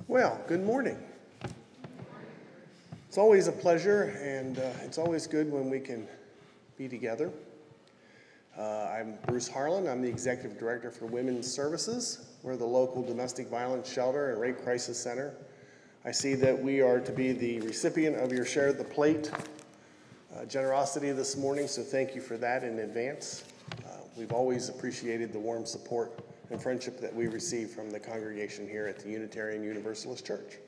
Well, good morning. It's always a pleasure, and it's always good when we can be together. I'm Bruce Harlan. I'm the Executive Director for Women's Services. We're the local domestic violence shelter and rape crisis center. I see that we are to be the recipient of your Share the Plate generosity this morning, so thank you for that in advance. We've always appreciated the warm support and friendship that we receive from the congregation here at the Unitarian Universalist Church.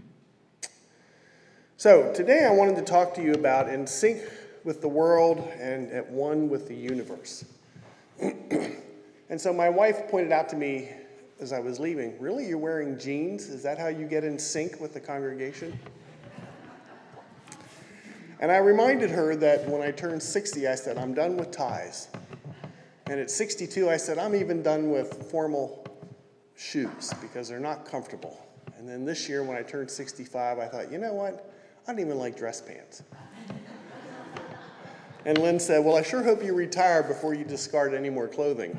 So today I wanted to talk to you about in sync with the world and at one with the universe. And so my wife pointed out to me as I was leaving, really, you're wearing jeans? Is that how you get in sync with the congregation? And I reminded her that when I turned 60, I said, I'm done with ties. And at 62, I said, I'm even done with formal shoes because they're not comfortable. And then this year, when I turned 65, I thought, you know what? I don't even like dress pants. And Lynn said, well, I sure hope you retire before you discard any more clothing.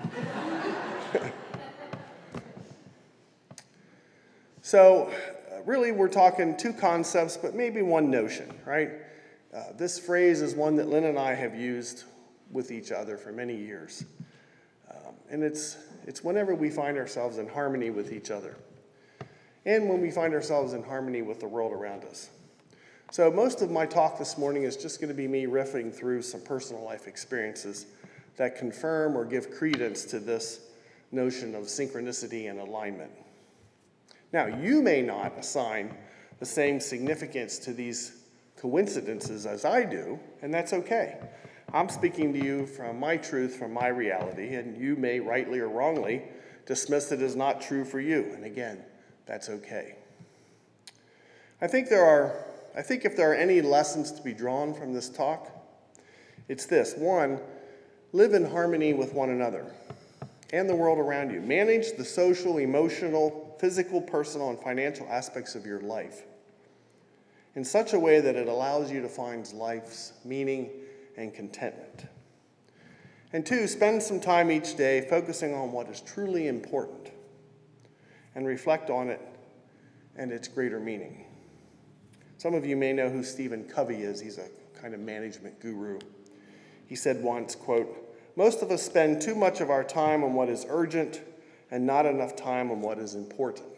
So really, we're talking two concepts, but maybe one notion, right? This phrase is one that Lynn and I have used with each other for many years. And it's whenever we find ourselves in harmony with each other and when we find ourselves in harmony with the world around us. So most of my talk this morning is just going to be me riffing through some personal life experiences that confirm or give credence to this notion of synchronicity and alignment. Now, you may not assign the same significance to these coincidences as I do, and that's okay. I'm speaking to you from my truth, from my reality, and you may rightly or wrongly dismiss it as not true for you. And again, that's okay. I think if there are any lessons to be drawn from this talk, it's this. One, live in harmony with one another and the world around you. Manage the social, emotional, physical, personal, and financial aspects of your life in such a way that it allows you to find life's meaning and contentment. And two, spend some time each day focusing on what is truly important and reflect on it and its greater meaning. Some of you may know who Stephen Covey is. He's a kind of management guru. He said once, quote, most of us spend too much of our time on what is urgent and not enough time on what is important.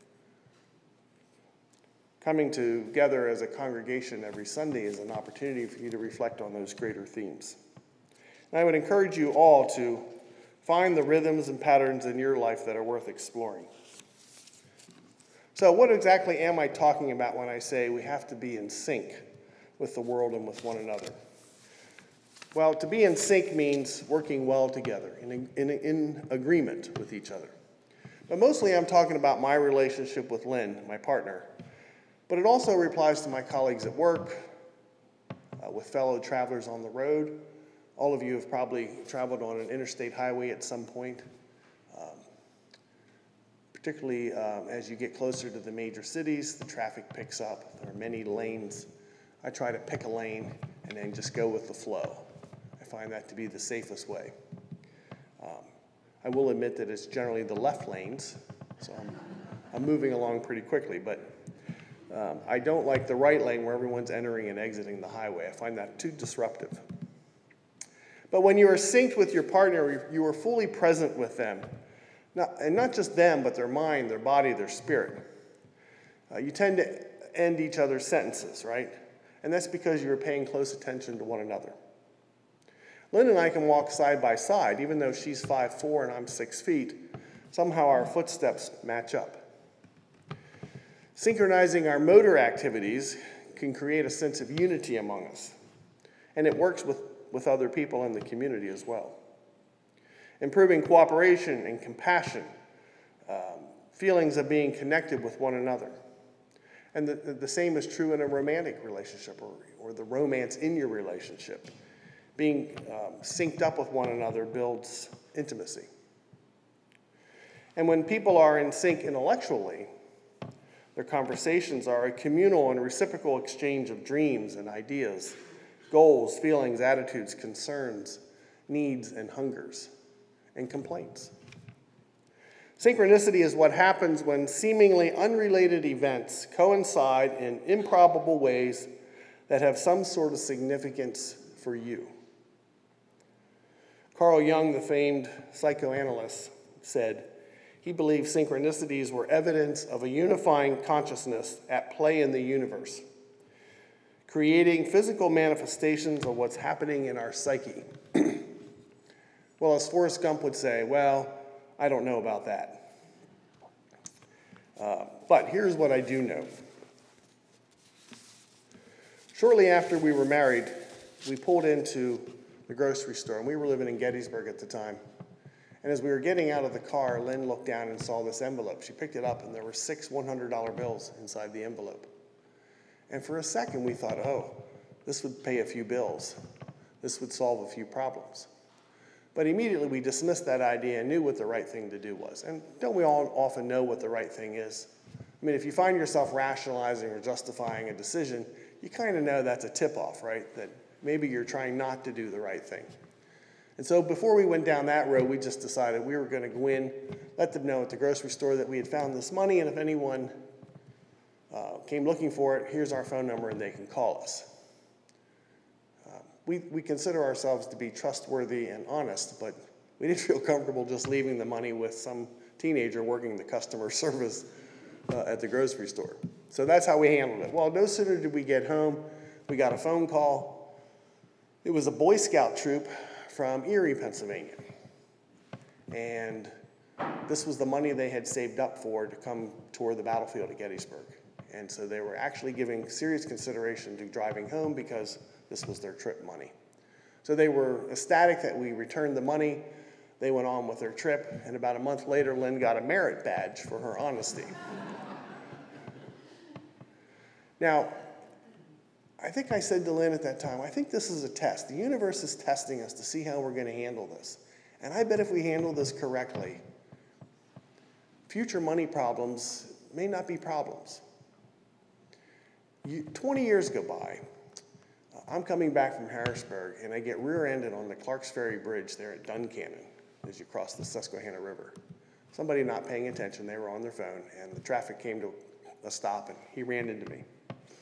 Coming together as a congregation every Sunday is an opportunity for you to reflect on those greater themes. And I would encourage you all to find the rhythms and patterns in your life that are worth exploring. So what exactly am I talking about when I say we have to be in sync with the world and with one another? Well, to be in sync means working well together, in agreement with each other. But mostly I'm talking about my relationship with Lynn, my partner. But it also applies to my colleagues at work, with fellow travelers on the road. All of you have probably traveled on an interstate highway at some point, particularly as you get closer to the major cities, the traffic picks up. There are many lanes. I try to pick a lane and then just go with the flow. I find that to be the safest way. I will admit that it's generally the left lanes, so I'm moving along pretty quickly, but I don't like the right lane where everyone's entering and exiting the highway. I find that too disruptive. But when you are synced with your partner, you are fully present with them. And not just them, but their mind, their body, their spirit. You tend to end each other's sentences, right? And that's because you are paying close attention to one another. Lynn and I can walk side by side, even though she's 5'4" and I'm 6 feet. Somehow our footsteps match up. Synchronizing our motor activities can create a sense of unity among us, and it works with other people in the community as well. Improving cooperation and compassion, feelings of being connected with one another. And the same is true in a romantic relationship or the romance in your relationship. Being synced up with one another builds intimacy. And when people are in sync intellectually, their conversations are a communal and reciprocal exchange of dreams and ideas, goals, feelings, attitudes, concerns, needs, and hungers, and complaints. Synchronicity is what happens when seemingly unrelated events coincide in improbable ways that have some sort of significance for you. Carl Jung, the famed psychoanalyst, said he believed synchronicities were evidence of a unifying consciousness at play in the universe, creating physical manifestations of what's happening in our psyche. Well, as Forrest Gump would say, well, I don't know about that. But here's what I do know. Shortly after we were married, we pulled into the grocery store, and we were living in Gettysburg at the time. And as we were getting out of the car, Lynn looked down and saw this envelope. She picked it up, and there were 6 $100 bills inside the envelope. And for a second, we thought, oh, this would pay a few bills. This would solve a few problems. But immediately we dismissed that idea and knew what the right thing to do was. And don't we all often know what the right thing is? I mean, if you find yourself rationalizing or justifying a decision, you kind of know that's a tip-off, right? That maybe you're trying not to do the right thing. And so before we went down that road, we just decided we were going to go in, let them know at the grocery store that we had found this money, and if anyone came looking for it, here's our phone number and they can call us. We consider ourselves to be trustworthy and honest, but we didn't feel comfortable just leaving the money with some teenager working the customer service at the grocery store. So that's how we handled it. Well, no sooner did we get home, we got a phone call. It was a Boy Scout troop from Erie, Pennsylvania. And this was the money they had saved up for to come tour the battlefield at Gettysburg. And so they were actually giving serious consideration to driving home because this was their trip money. So they were ecstatic that we returned the money. They went on with their trip, and about a month later, Lynn got a merit badge for her honesty. Now, I think I said to Lynn at that time, I think this is a test. The universe is testing us to see how we're going to handle this. And I bet if we handle this correctly, future money problems may not be problems. 20 years go by. I'm coming back from Harrisburg, and I get rear-ended on the Clarks Ferry Bridge there at Duncannon as you cross the Susquehanna River. Somebody not paying attention, they were on their phone, and the traffic came to a stop, and he ran into me.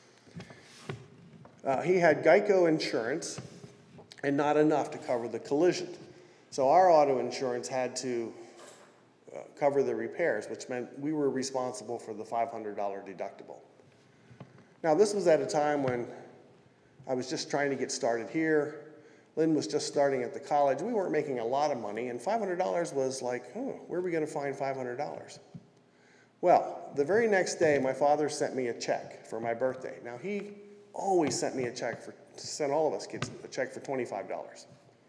He had Geico insurance and not enough to cover the collision. So our auto insurance had to cover the repairs, which meant we were responsible for the $500 deductible. Now, this was at a time when I was just trying to get started here. Lynn was just starting at the college. We weren't making a lot of money, and $500 was like, where are we going to find $500? Well, the very next day, my father sent me a check for my birthday. Now, he always sent me a check sent all of us kids a check for $25.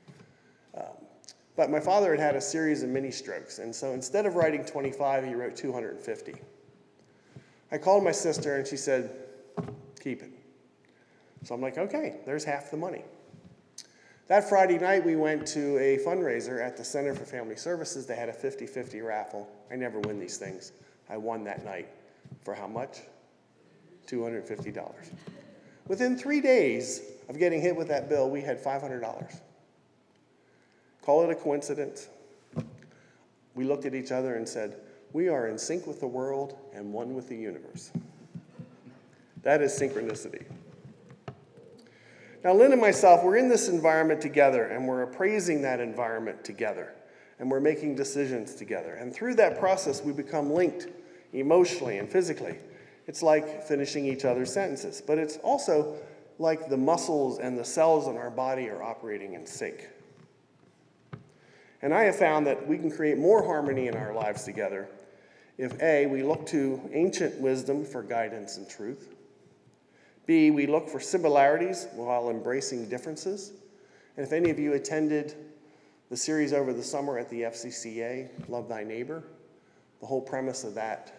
But my father had a series of mini strokes, and so instead of writing 25, he wrote 250. I called my sister, and she said, keep it. So I'm like, okay, there's half the money. That Friday night, we went to a fundraiser at the Center for Family Services. They had a 50-50 raffle. I never win these things. I won that night. For how much? $250. Within 3 days of getting hit with that bill, we had $500. Call it a coincidence. We looked at each other and said, we are in sync with the world and one with the universe. That is synchronicity. Now, Lynn and myself, we're in this environment together, and we're appraising that environment together, and we're making decisions together. And through that process, we become linked emotionally and physically. It's like finishing each other's sentences, but it's also like the muscles and the cells in our body are operating in sync. And I have found that we can create more harmony in our lives together if A, we look to ancient wisdom for guidance and truth. B, we look for similarities while embracing differences. And if any of you attended the series over the summer at the FCCA, Love Thy Neighbor, the whole premise of that,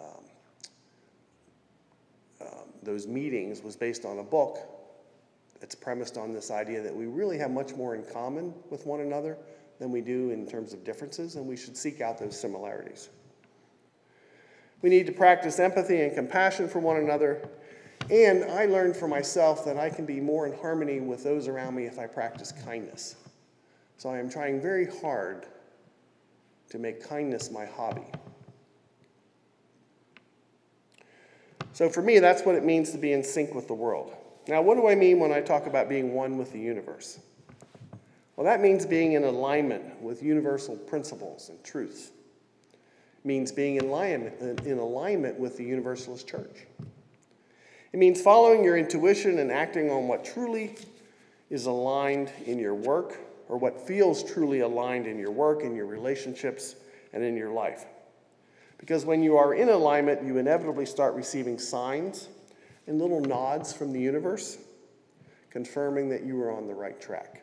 those meetings was based on a book that's premised on this idea that we really have much more in common with one another than we do in terms of differences, and we should seek out those similarities. We need to practice empathy and compassion for one another. And I learned for myself that I can be more in harmony with those around me if I practice kindness. So I am trying very hard to make kindness my hobby. So for me, that's what it means to be in sync with the world. Now, what do I mean when I talk about being one with the universe? Well, that means being in alignment with universal principles and truths. It means being in alignment with the Universalist Church. It means following your intuition and acting on what truly is aligned in your work, or what feels truly aligned in your work, in your relationships, and in your life. Because when you are in alignment, you inevitably start receiving signs and little nods from the universe, confirming that you are on the right track.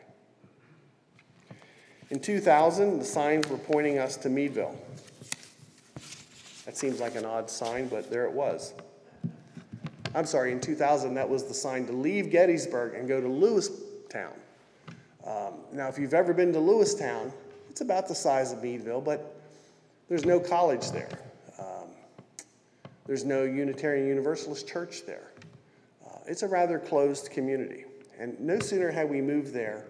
In 2000, the signs were pointing us to Meadville. That seems like an odd sign, but there it was. I'm sorry, in 2000, that was the sign to leave Gettysburg and go to Lewistown. Now, if you've ever been to Lewistown, it's about the size of Meadville, but there's no college there. There's no Unitarian Universalist church there. It's a rather closed community. And no sooner had we moved there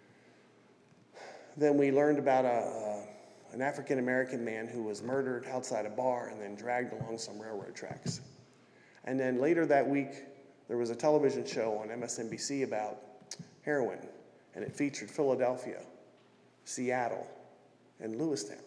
than we learned about an African-American man who was murdered outside a bar and then dragged along some railroad tracks. And then later that week, there was a television show on MSNBC about heroin, and it featured Philadelphia, Seattle, and Lewistown.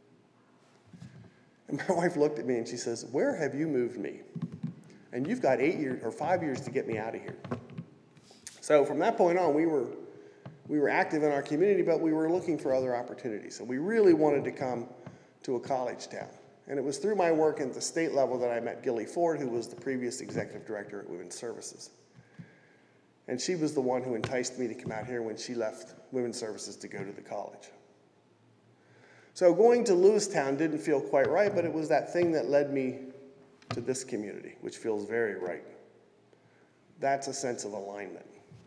And my wife looked at me and she says, "Where have you moved me? And you've got 8 years or 5 years to get me out of here." So from that point on, we were active in our community, but we were looking for other opportunities. And we really wanted to come to a college town. And it was through my work at the state level that I met Gilly Ford, who was the previous executive director at Women's Services. And she was the one who enticed me to come out here when she left Women's Services to go to the college. So going to Lewistown didn't feel quite right, but it was that thing that led me to this community, which feels very right. That's a sense of alignment.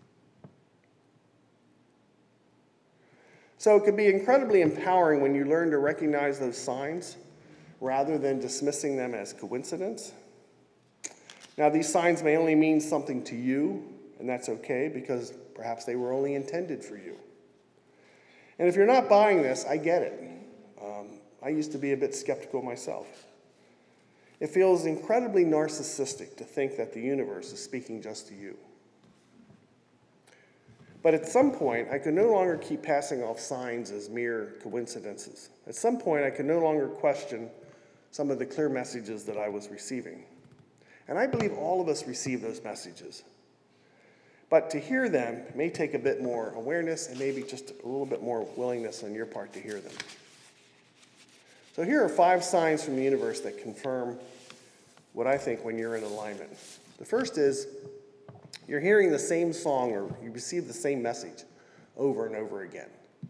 So it can be incredibly empowering when you learn to recognize those signs rather than dismissing them as coincidence. Now, these signs may only mean something to you, and that's okay, because perhaps they were only intended for you. And if you're not buying this, I get it. I used to be a bit skeptical myself. It feels incredibly narcissistic to think that the universe is speaking just to you. But at some point, I could no longer keep passing off signs as mere coincidences. At some point, I could no longer question some of the clear messages that I was receiving. And I believe all of us receive those messages. But to hear them may take a bit more awareness and maybe just a little bit more willingness on your part to hear them. So here are 5 signs from the universe that confirm what I think when you're in alignment. The first is you're hearing the same song or you receive the same message over and over again.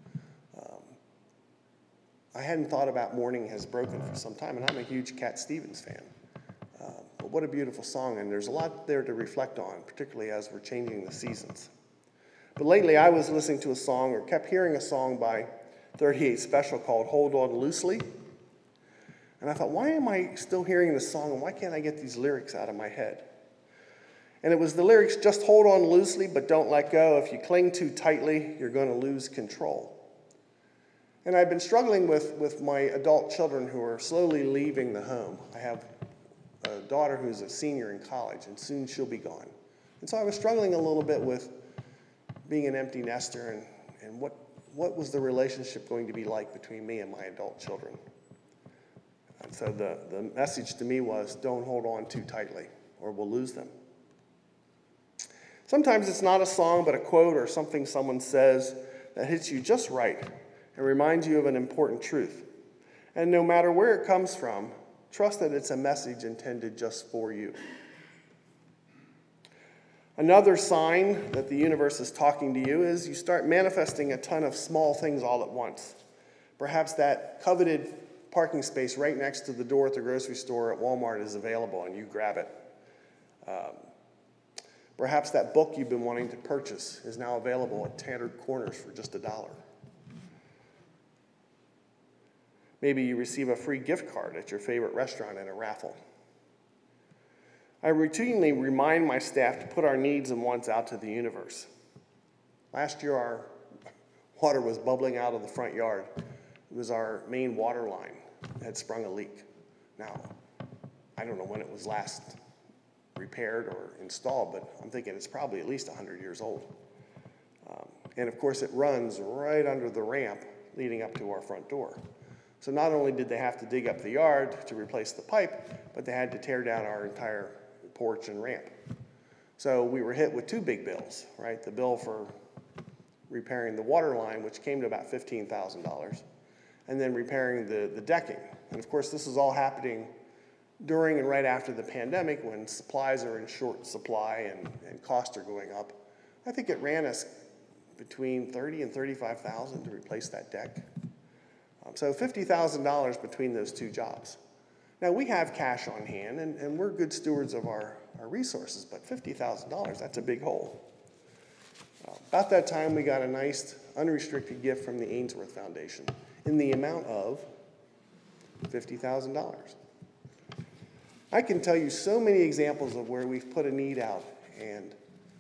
I hadn't thought about Morning Has Broken for some time, and I'm a huge Cat Stevens fan. But what a beautiful song, and there's a lot there to reflect on, particularly as we're changing the seasons. But lately I was listening to a song, or kept hearing a song by 38 Special called Hold On Loosely. And I thought, why am I still hearing this song, and why can't I get these lyrics out of my head? And it was the lyrics, just hold on loosely, but don't let go. If you cling too tightly, you're going to lose control. And I've been struggling with my adult children who are slowly leaving the home. I have a daughter who's a senior in college, and soon she'll be gone. And so I was struggling a little bit with being an empty nester and what was the relationship going to be like between me and my adult children. And so the message to me was, don't hold on too tightly, or we'll lose them. Sometimes it's not a song, but a quote or something someone says that hits you just right and reminds you of an important truth. And no matter where it comes from, trust that it's a message intended just for you. Another sign that the universe is talking to you is you start manifesting a ton of small things all at once. Perhaps that coveted parking space right next to the door at the grocery store at Walmart is available and you grab it. Perhaps that book you've been wanting to purchase is now available at Tattered Corners for just $1. Maybe you receive a free gift card at your favorite restaurant in a raffle. I routinely remind my staff to put our needs and wants out to the universe. Last year, our water was bubbling out of the front yard. It was our main water line that had sprung a leak. Now, I don't know when it was last repaired or installed, but I'm thinking it's probably at least 100 years old. And of course, it runs right under the ramp leading up to our front door. So not only did they have to dig up the yard to replace the pipe, but they had to tear down our entire porch and ramp. So we were hit with two big bills, right? The bill for repairing the water line, which came to about $15,000, and then repairing the decking. And of course, this is all happening during and right after the pandemic when supplies are in short supply and costs are going up. I think it ran us between $30,000 and $35,000 to replace that deck. So $50,000 between those two jobs. Now we have cash on hand and we're good stewards of our resources, but $50,000, that's a big hole. About that time we got a nice unrestricted gift from the Ainsworth Foundation in the amount of $50,000. I can tell you so many examples of where we've put a need out and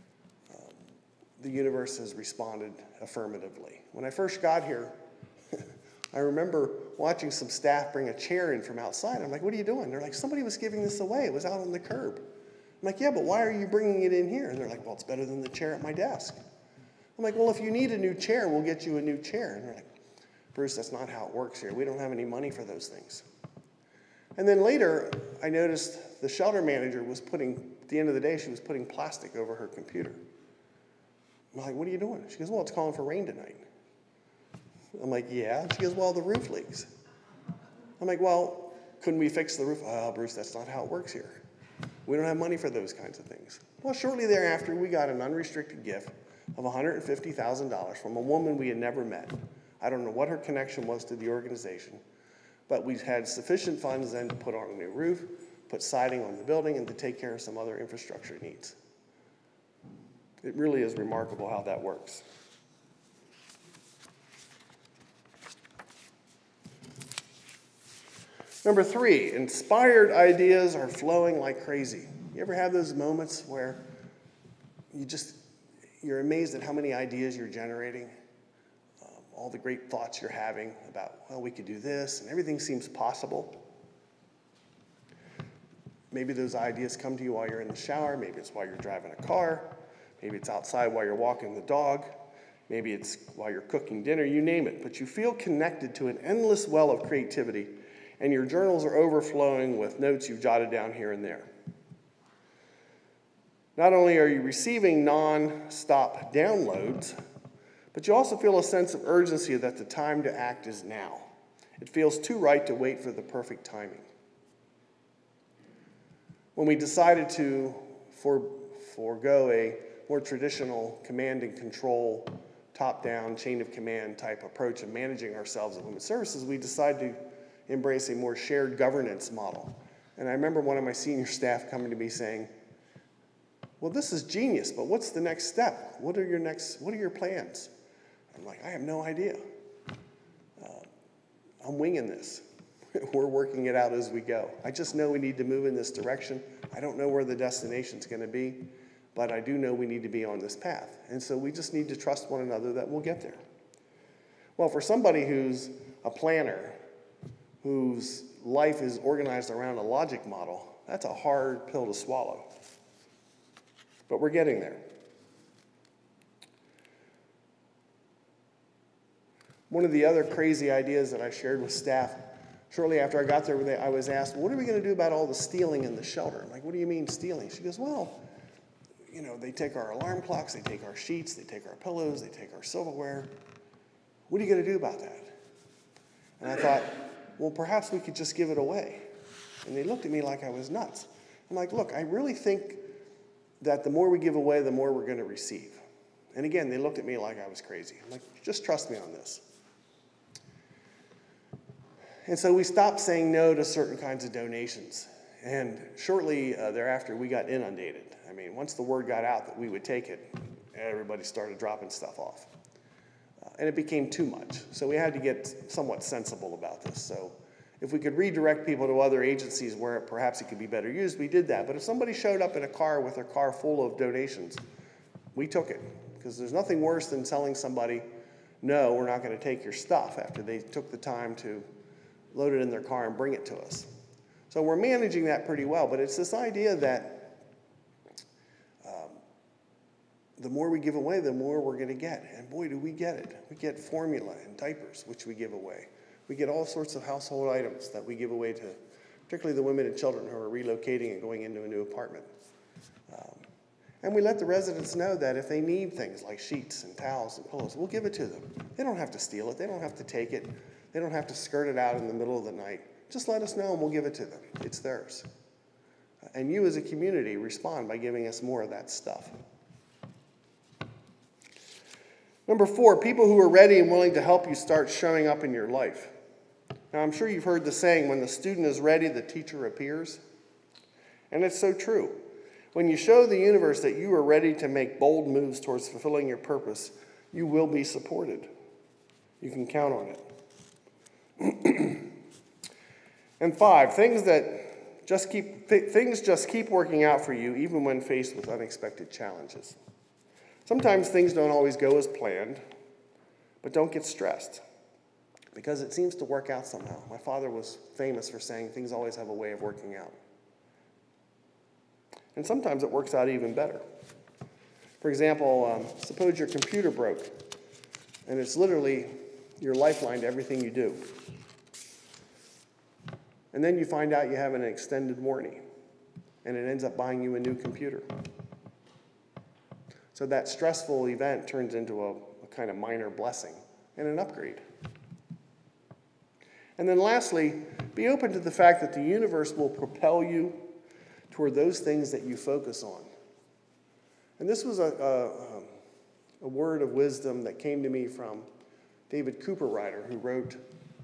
the universe has responded affirmatively. When I first got here, I remember watching some staff bring a chair in from outside. I'm like, what are you doing? They're like, somebody was giving this away. It was out on the curb. I'm like, yeah, but why are you bringing it in here? And they're like, well, it's better than the chair at my desk. I'm like, well, if you need a new chair, we'll get you a new chair. And they're like, Bruce, that's not how it works here. We don't have any money for those things. And then later, I noticed the shelter manager was at the end of the day, she was putting plastic over her computer. I'm like, what are you doing? She goes, well, it's calling for rain tonight. I'm like, yeah. She goes, well, the roof leaks. I'm like, well, couldn't we fix the roof? Oh, Bruce, that's not how it works here. We don't have money for those kinds of things. Well, shortly thereafter, we got an unrestricted gift of $150,000 from a woman we had never met. I don't know what her connection was to the organization, but we had sufficient funds then to put on a new roof, put siding on the building, and to take care of some other infrastructure needs. It really is remarkable how that works. Number 3, inspired ideas are flowing like crazy. You ever have those moments where you're amazed at how many ideas you're generating? All the great thoughts you're having about, well, we could do this, and everything seems possible. Maybe those ideas come to you while you're in the shower. Maybe it's while you're driving a car. Maybe it's outside while you're walking the dog. Maybe it's while you're cooking dinner, you name it. But you feel connected to an endless well of creativity, and your journals are overflowing with notes you've jotted down here and there. Not only are you receiving non-stop downloads, but you also feel a sense of urgency that the time to act is now. It feels too right to wait for the perfect timing. When we decided to forego a more traditional command and control, top-down, chain of command type approach of managing ourselves at Women's Services, we decided to embrace a more shared governance model. And I remember one of my senior staff coming to me saying, well, this is genius, but what's the next step? What are your plans? I'm like, I have no idea. I'm winging this. We're working it out as we go. I just know we need to move in this direction. I don't know where the destination's going to be, but I do know we need to be on this path. And so we just need to trust one another that we'll get there. Well, for somebody who's a planner, whose life is organized around a logic model, that's a hard pill to swallow. But we're getting there. One of the other crazy ideas that I shared with staff, shortly after I got there, I was asked, what are we going to do about all the stealing in the shelter? I'm like, what do you mean stealing? She goes, well, they take our alarm clocks, they take our sheets, they take our pillows, they take our silverware. What are you going to do about that? And I thought, well, perhaps we could just give it away. And they looked at me like I was nuts. I'm like, look, I really think that the more we give away, the more we're going to receive. And again, they looked at me like I was crazy. I'm like, just trust me on this. And so we stopped saying no to certain kinds of donations. And shortly thereafter, we got inundated. I mean, once the word got out that we would take it, everybody started dropping stuff off. And it became too much. So we had to get somewhat sensible about this. So if we could redirect people to other agencies where perhaps it could be better used, we did that. But if somebody showed up in a car with their car full of donations, we took it. Because there's nothing worse than telling somebody, no, we're not going to take your stuff after they took the time to load it in their car and bring it to us. So we're managing that pretty well. But it's this idea that the more we give away, the more we're going to get. And boy, do we get it. We get formula and diapers, which we give away. We get all sorts of household items that we give away to particularly the women and children who are relocating and going into a new apartment. And we let the residents know that if they need things like sheets and towels and pillows, we'll give it to them. They don't have to steal it. They don't have to take it. They don't have to skirt it out in the middle of the night. Just let us know and we'll give it to them. It's theirs. And you as a community respond by giving us more of that stuff. Number 4, people who are ready and willing to help you start showing up in your life. Now, I'm sure you've heard the saying, when the student is ready, the teacher appears. And it's so true. When you show the universe that you are ready to make bold moves towards fulfilling your purpose, you will be supported. You can count on it. And 5, things just keep working out for you even when faced with unexpected challenges. Sometimes things don't always go as planned, but don't get stressed because it seems to work out somehow. My father was famous for saying things always have a way of working out. And sometimes it works out even better. For example, suppose your computer broke, and it's literally your lifeline to everything you do. And then you find out you have an extended warranty, and it ends up buying you a new computer. So that stressful event turns into a kind of minor blessing and an upgrade. And then lastly, be open to the fact that the universe will propel you toward those things that you focus on. And this was a word of wisdom that came to me from David Cooperrider, who wrote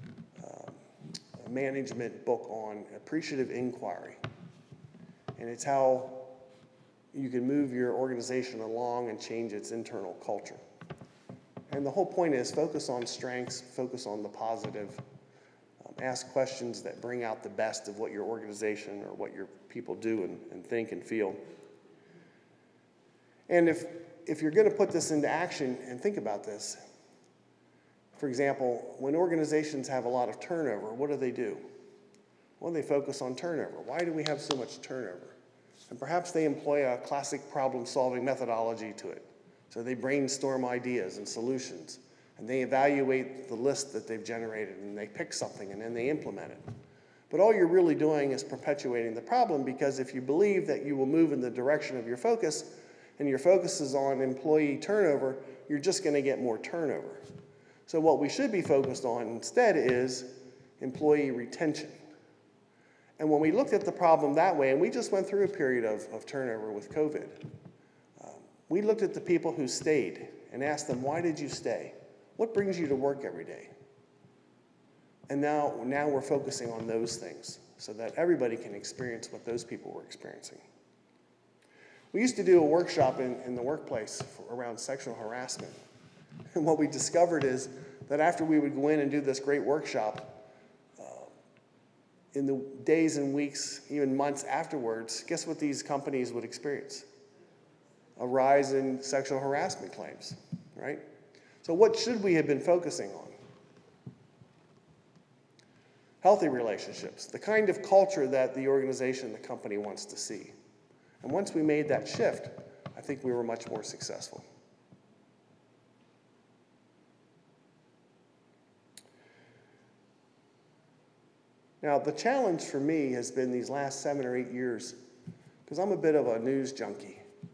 a management book on appreciative inquiry. And it's how you can move your organization along and change its internal culture. And the whole point is focus on strengths, focus on the positive, ask questions that bring out the best of what your organization or what your people do and think and feel. And if you're going to put this into action and think about this, for example, when organizations have a lot of turnover, what do? Well, they focus on turnover. Why do we have so much turnover? And perhaps they employ a classic problem-solving methodology to it. So they brainstorm ideas and solutions, and they evaluate the list that they've generated, and they pick something, and then they implement it. But all you're really doing is perpetuating the problem, because if you believe that you will move in the direction of your focus, and your focus is on employee turnover, you're just going to get more turnover. So what we should be focused on instead is employee retention. And when we looked at the problem that way, and we just went through a period of turnover with COVID, we looked at the people who stayed and asked them, why did you stay? What brings you to work every day? And now we're focusing on those things so that everybody can experience what those people were experiencing. We used to do a workshop in the workplace around sexual harassment. And what we discovered is that after we would go in and do this great workshop, in the days and weeks, even months afterwards, guess what these companies would experience? A rise in sexual harassment claims, right? So what should we have been focusing on? Healthy relationships, the kind of culture that the organization, the company wants to see. And once we made that shift, I think we were much more successful. Now, the challenge for me has been these last 7 or 8 years, because I'm a bit of a news junkie.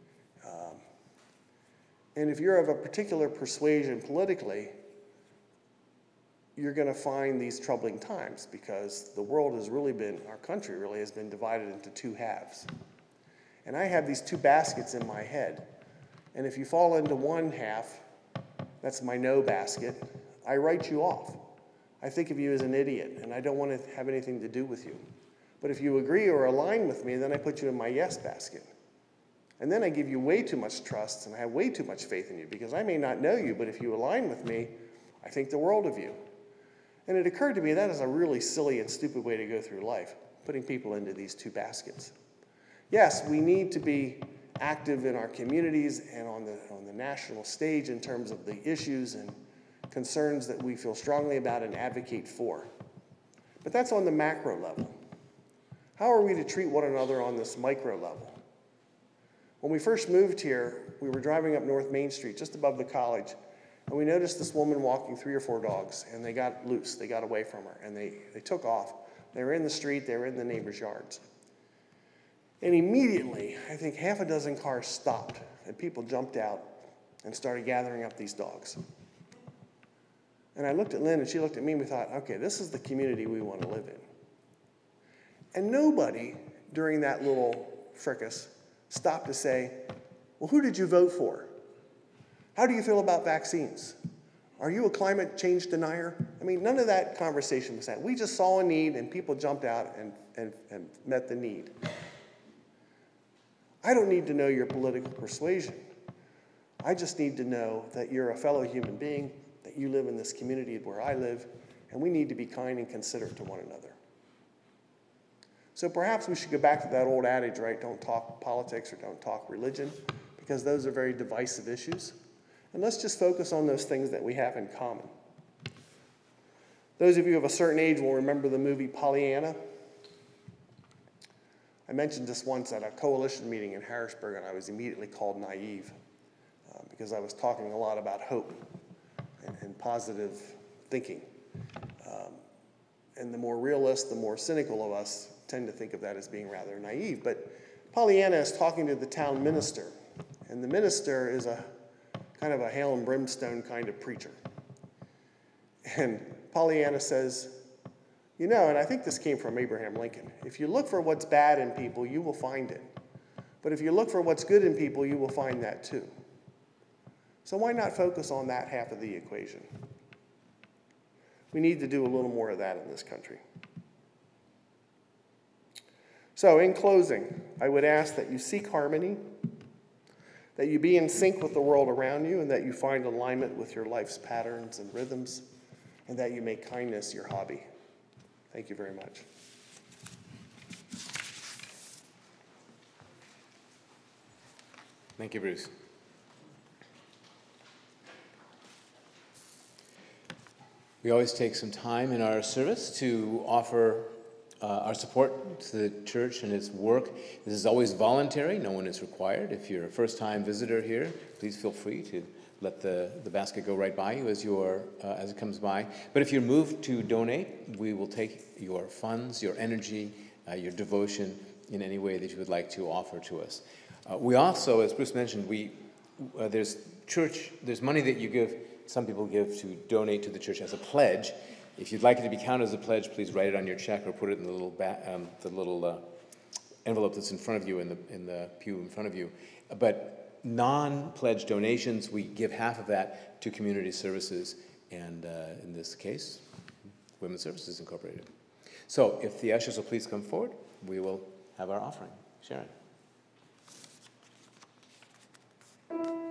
And if you're of a particular persuasion politically, you're going to find these troubling times, because the world has really been, our country really has been divided into 2 halves. And I have these 2 baskets in my head. And if you fall into one half, that's my no basket, I write you off. I think of you as an idiot, and I don't want to have anything to do with you. But if you agree or align with me, then I put you in my yes basket. And then I give you way too much trust, and I have way too much faith in you, because I may not know you, but if you align with me, I think the world of you. And it occurred to me that is a really silly and stupid way to go through life, putting people into these 2 baskets. Yes, we need to be active in our communities and on the national stage in terms of the issues and concerns that we feel strongly about and advocate for. But that's on the macro level. How are we to treat one another on this micro level? When we first moved here, we were driving up North Main Street, just above the college, and we noticed this woman walking 3 or 4 dogs, and they got loose, they got away from her, and they took off. They were in the street, they were in the neighbors' yards. And immediately, I think half a dozen cars stopped, and people jumped out and started gathering up these dogs. And I looked at Lynn, and she looked at me, and we thought, okay, this is the community we want to live in. And nobody during that little fracas stopped to say, well, who did you vote for? How do you feel about vaccines? Are you a climate change denier? I mean, none of that conversation was had. We just saw a need, and people jumped out and met the need. I don't need to know your political persuasion. I just need to know that you're a fellow human being, that you live in this community where I live, and we need to be kind and considerate to one another. So perhaps we should go back to that old adage, right? Don't talk politics or don't talk religion, because those are very divisive issues. And let's just focus on those things that we have in common. Those of you of a certain age will remember the movie Pollyanna. I mentioned this once at a coalition meeting in Harrisburg, and I was immediately called naive because I was talking a lot about hope and positive thinking. And the more realist, the more cynical of us tend to think of that as being rather naive. But Pollyanna is talking to the town minister, and the minister is a kind of a hail and brimstone kind of preacher. And Pollyanna says, you know, and I think this came from Abraham Lincoln, if you look for what's bad in people, you will find it. But if you look for what's good in people, you will find that too. So why not focus on that half of the equation? We need to do a little more of that in this country. So in closing, I would ask that you seek harmony, that you be in sync with the world around you, and that you find alignment with your life's patterns and rhythms, and that you make kindness your hobby. Thank you very much. Thank you, Bruce. We always take some time in our service to offer our support to the church and its work. This is always voluntary. No one is required. If you're a first-time visitor here, please feel free to let the basket go right by you as it comes by. But if you're moved to donate, we will take your funds, your energy, your devotion in any way that you would like to offer to us. We also, as Bruce mentioned, there's money that you give. Some people give to donate to the church as a pledge. If you'd like it to be counted as a pledge, please write it on your check or put it in the little envelope that's in front of you in the pew in front of you. But non-pledge donations, we give half of that to community services, and in this case, Women's Services Incorporated. So if the ushers will please come forward, we will have our offering. Sharon.